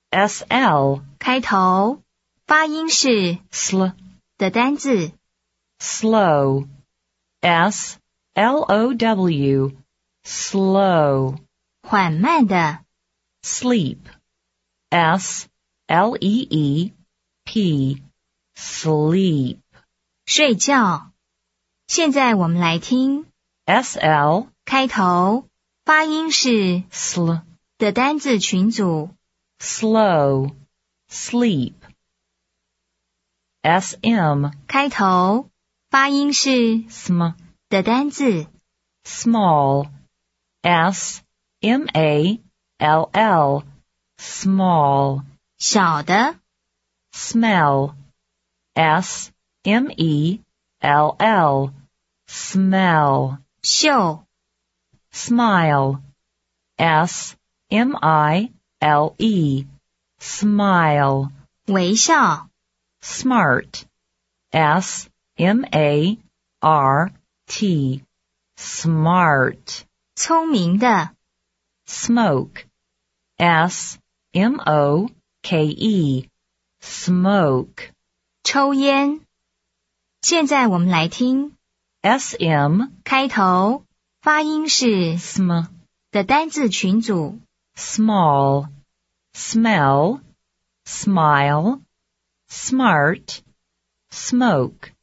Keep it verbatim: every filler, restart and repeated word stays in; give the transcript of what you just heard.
S L 开头，发音是 sl 的单字。 slow S L O W slow 缓慢的。 sleep S L E E P sleep 睡觉。现在我们来听 S L 开头，发音是 sl 的单字群组。 slow sleep S M 开头，发音是 sm 的单字。 small S M A L L small 小的。 smell S M E L L smell 嗅。 smile S M I L E smile 微笑。 smart S M A R T smart 聪明的。 smoke S M O K E smoke 抽烟。现在我们来听 S M 开头，发音是 sm 的单字群组。 small smell smile smart smoke